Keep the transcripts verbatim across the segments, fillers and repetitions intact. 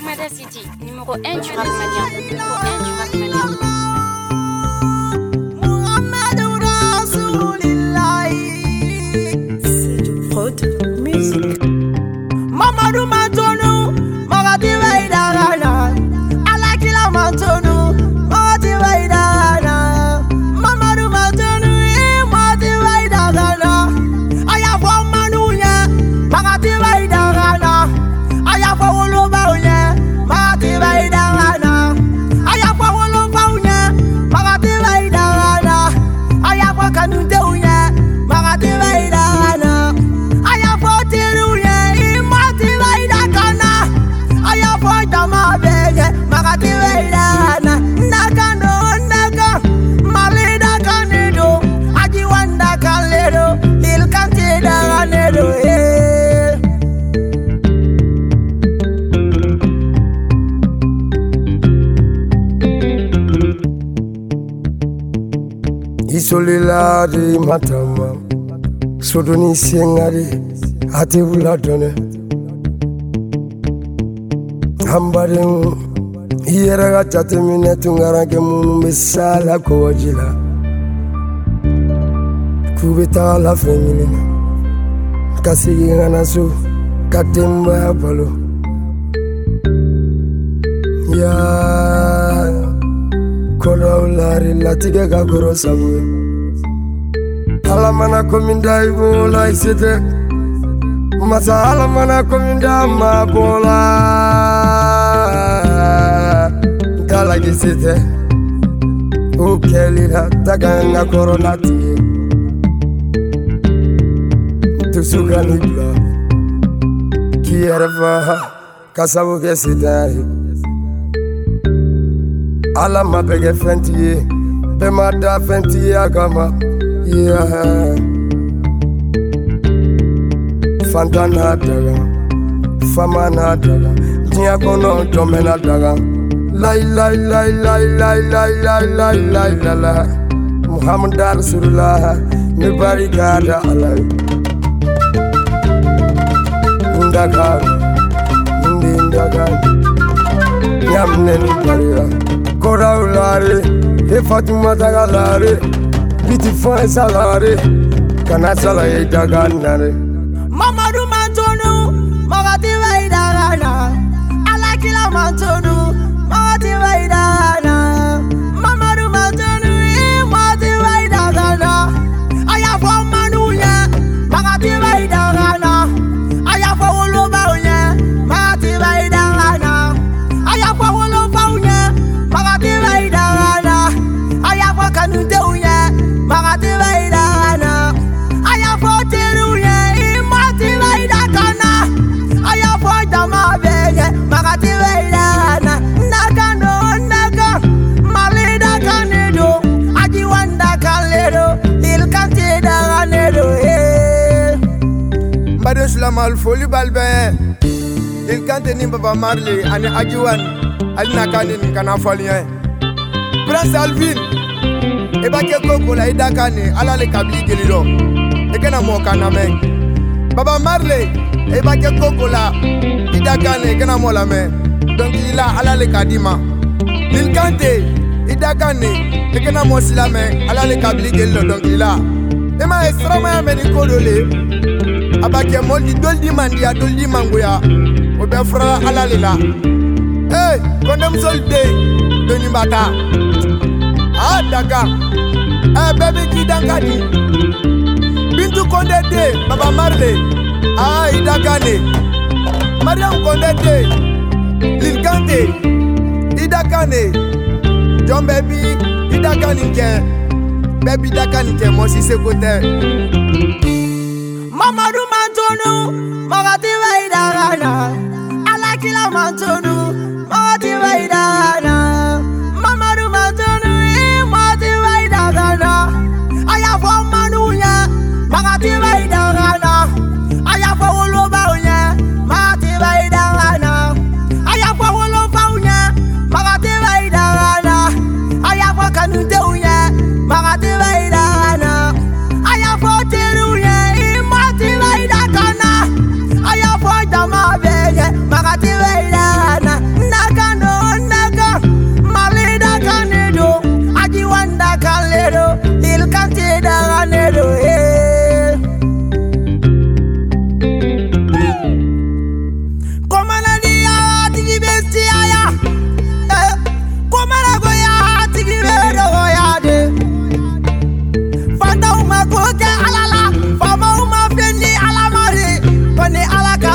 Komada City, numéro un du rap malien. Numéro un du rap malien. C'est du prod musique. Mamadou Mantonu, Magati Vaidagana, Alakila Mantonu, Magati Vaidagana, Mamadou Mantonu, Magati Vaidagana, Ayafa Manuya, Magati Vaidagana, Ayafa Wolobauya, Magati Vaidagana, Ayafa Wolobauya, Magati Vaidagana, Ayafa Kanuteuya, Magati Vaidagana, Ayafa Tiruya. Isolilari matama Sodoni siengari ate uladone Hambarin Iyeraga chatemine tungarange munu mesala ko wajila Kubeta la feminine Kasigi nganasu katemba ya balo Ya Kola ulari latige kakoro sabu Alamana kominda ibola isete Masa alamana kominda mabola Kala gisete Ukelira tagana koronati Tusuka nibla Kierva Kasabu gesitari Alama bege fentiye Bema da fentiye agama Yeah Fantana daga Famana daga Tia kono domena daga Lai lai lai lai lai lai lai lai lai lai lai Muhammad Rasulullah Nibari gada alai Indaka Indi indaka Yamne nibariya Kora ulare He Fatuma daga lare Biti fon salare Kana sala ye daga nare Mamadou Mantonu, Magati Vaidagana, Alakila Mantonu, Magati Vaidagana, Mamadou Mantonu, Magati Vaidagana, Ayafa Manuya, Magati Vaidagana, Ayafa Wolobauya, Magati Vaidagana, Ayafa Wolobauya, Magati Vaidagana, Ayafa Kanuteuya, Magati Vaidagana, Ayafa Tiruya. Magati Vaidagana, Nakano, Naka, Malida Canedo, Ajiwanda Calero, Il Cantida Canedo, eh. Madame Slamal Foli Balbe, Il Cantini Baba Marley, and Ajiwan, Alina Canin Canafolien. Prince Alvin, Ebake Coco, Laida Cane, Alale Cabli Giliro, Egana Mokaname, Baba Marley, Ebake Coco la. Idakane kana mola me donc il a ala le kadima Lil Kante idakane kana mo sila me ala le kabli gelo donc il a e ma extrêmement me ni kodole abake moldi doldi mandi a doldi mangoya o be fra ala le la eh kondem solde doni bata ah daga eh baby kidangani bintu kondede Baba Marley ah idakane Mariam Kondete, Lil Kante, Ida Kane, John Baby, Ida Kanike, Baby Ida Kanike, moi si c'est côté. Mamadou Mantonu, Magati Vaidagana, Alakila Mantonu, Magati Vaidagana, Mamadou Mantonu, Magati Vaidagana, Ayafa Manuya, Magati Vaidagana, Ayafa Wolobauya. Magati Vaidagana, Ayafa Wolobauya, Magati Vaidagana, Ayafa Kanuteuya, Magati Vaidagana, Ayafa Tiruya, Magati Vaidagana, Ayafa Dama Vege, Magati Vaidagana.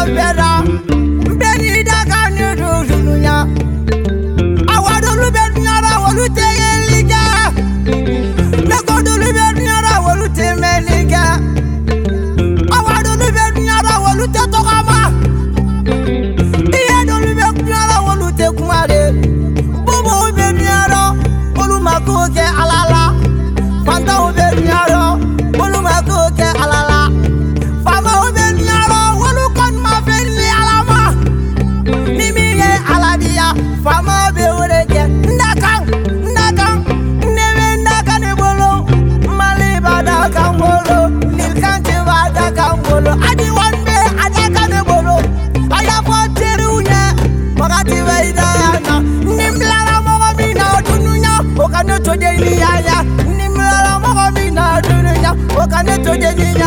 bera beni da kan do dunya awado lu be nyara wolu te yeliga me ko do lu be nyara wolu te meliga awado lu be nyara wolu te tokama iya do lu be nyara wolu te kumare bobo be nyara wolu mako ke alala fanta be nyara wolu mako ke alala fama be nyara wolu kan ma feli alama nimi ye aladia fama be oreke ndakan ndakan nebe ndakan bolo mali bada kan bolo nilkan ti bada kan bolo adi wanbe ada kan bolo aya foterunya magati waida na nimlara mo mina dununya o kan to de ni ya nimlara mo mina dununya o kan to de ni